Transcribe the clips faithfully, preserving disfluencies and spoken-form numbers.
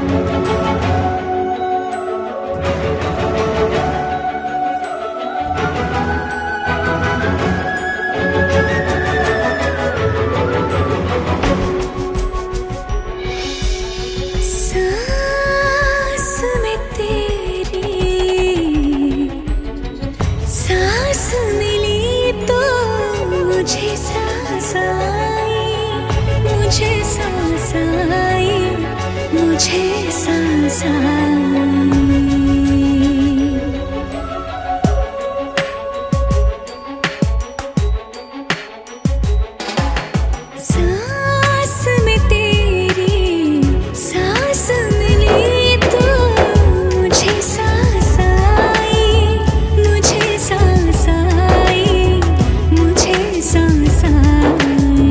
मुझे सांस आई, मुझे सांस आई, मुझे सांस आई। सांस में तेरी सांस मिली तो मुझे सांस आई, मुझे सांस आई, मुझे सांस आई।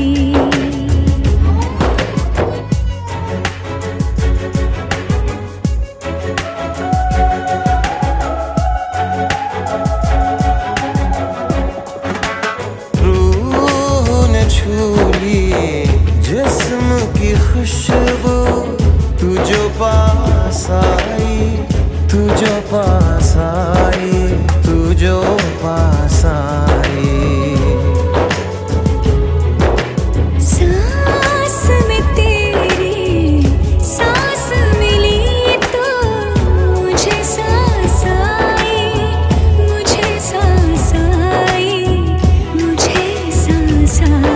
जिस्म की खुशबू तू जो पास आई, तू जो पास आई, तू जो पास आई। सांस में तेरी सांस मिली तो मुझे सांस आई, मुझे सांस आई, मुझे सांस आई।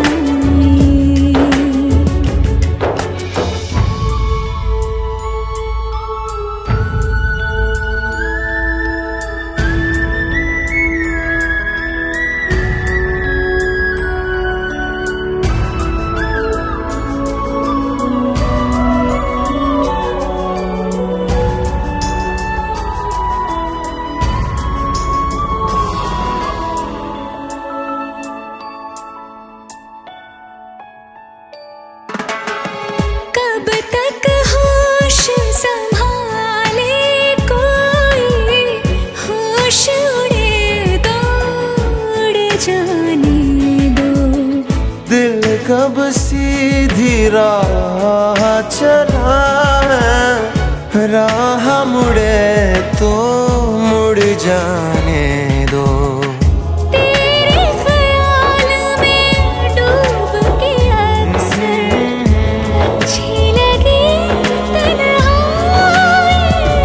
कब तक होश संभाले कोई, होश उड़े दो, उड़ जाने दो। दिल कब सीधी राह चला है, राह मुड़े तो मुड़ जाने दो। तेरे ख्याल में डूब के अक्सर अच्छी लगी तन्हाई।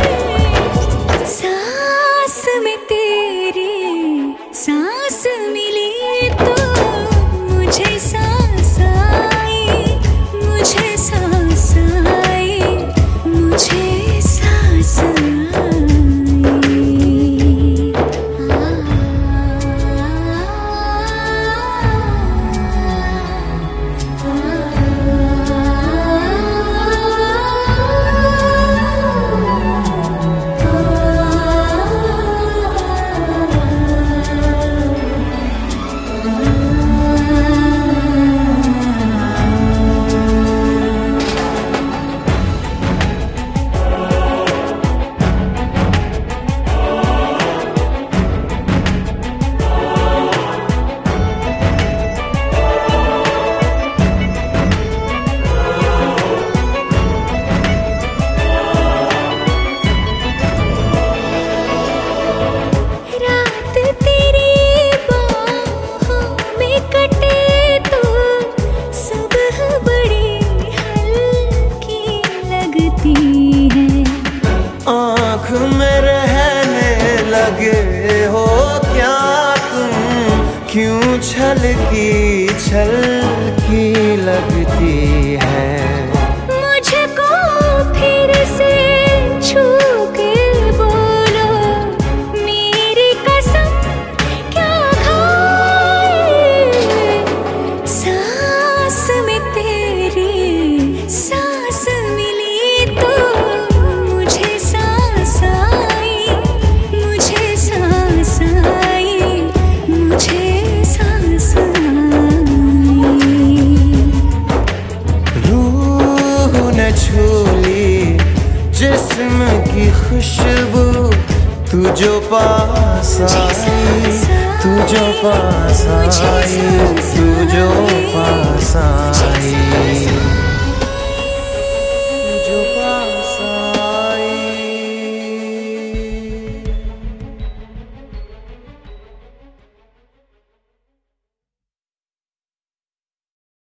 सांस में तेरी सांस मिली तो मुझे सांस आई, मुझे सांस आई, मुझे सांस आई। आँख में रहने लगे हो क्या तुम, क्यों छलकी छलकी लगती है। मुझको फिर से छू के बोलो, मेरी कसम क्या खाए। सांस में तेरी सांस मिली तो मुझे सांस आई, मुझे सांस आई, मुझे सांस आई। रूह ने छू ली जिस्म की खुशबू तू जो पास आई, तू जो पास आई, तू जो पास आई।